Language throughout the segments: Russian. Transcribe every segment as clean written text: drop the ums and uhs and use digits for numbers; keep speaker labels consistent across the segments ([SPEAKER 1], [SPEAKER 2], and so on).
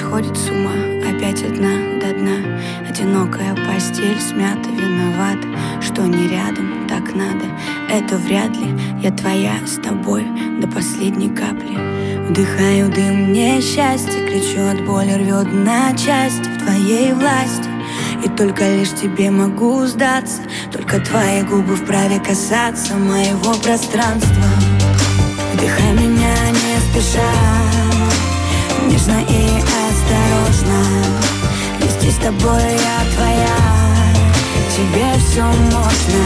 [SPEAKER 1] сходит с ума, опять одна до дна. Одинокая постель смята, виновата, что не рядом, так надо. Это вряд ли, я твоя с тобой до последней капли. Вдыхаю дым несчастья, кричу от боли, рвет на части. В твоей власти, и только лишь тебе могу сдаться. Только твои губы вправе касаться моего пространства. Вдыхай меня не спеша, нежно и осторожно. И здесь с тобой я твоя, тебе все можно.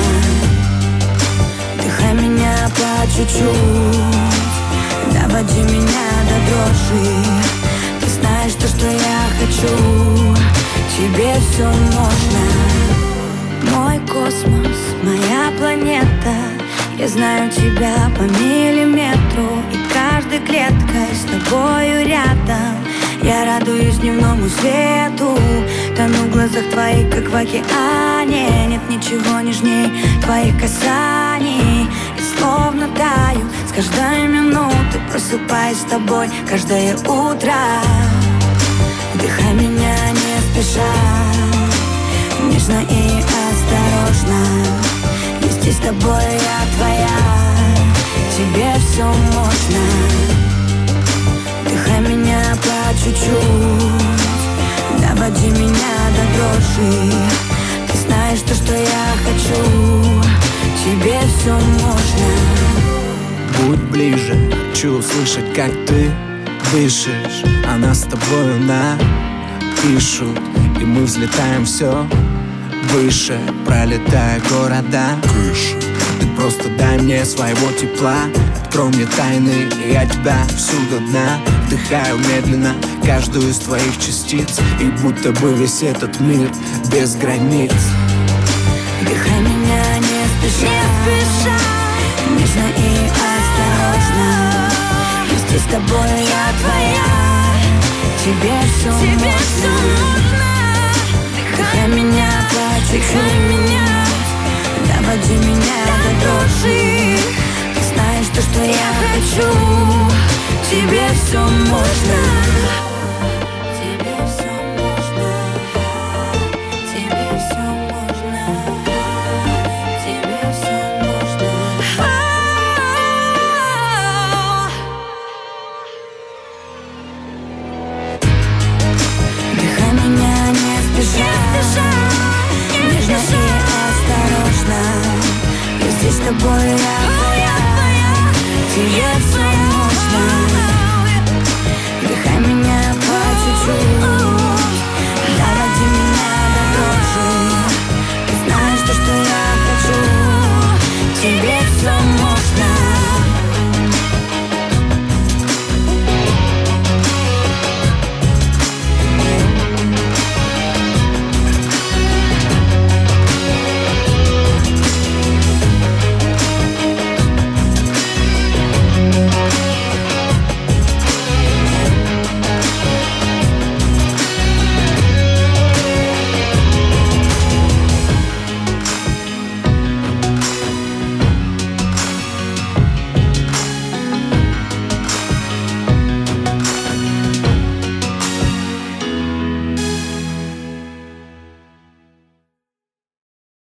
[SPEAKER 1] Вдыхай меня по чуть-чуть, доводи меня до дрожи. Ты знаешь то, что я хочу, тебе все можно. Мой космос, моя планета, я знаю тебя по миллиметру. И каждой клеткой с тобою рядом я радуюсь дневному свету. Тону в глазах твоих, как в океане. Нет ничего нежней твоих касаний. И словно таю с каждой минуты, просыпаюсь с тобой каждое утро. Вдыхай меня не спеша, нежно и осторожно. И здесь с тобой я твоя, тебе все можно. Вдыхай меня по чуть-чуть, доводи меня до дрожи. Ты знаешь то, что я хочу, тебе все можно.
[SPEAKER 2] Будь ближе, хочу услышать, как ты дышишь. Она с тобою напишут, и мы взлетаем все выше, пролетая города. Ты просто дай мне своего тепла, открой мне тайны, и я тебя всюду дна. Вдыхаю медленно каждую из твоих частиц, и будто бы весь этот мир без границ.
[SPEAKER 1] Вдыхай меня не спеша, нежно и осторожно. И здесь с тобой я твоя, тебе все можно. Вдыхай меня по чуть-чуть, доводи меня до дрожи. Ты знаешь то, что я хочу, тебе все можно. Тебе все можно. Тебе все можно. Тебе все можно. Вдыхай меня не спеша, нежно и осторожно. И здесь с тобой я твоя, тебе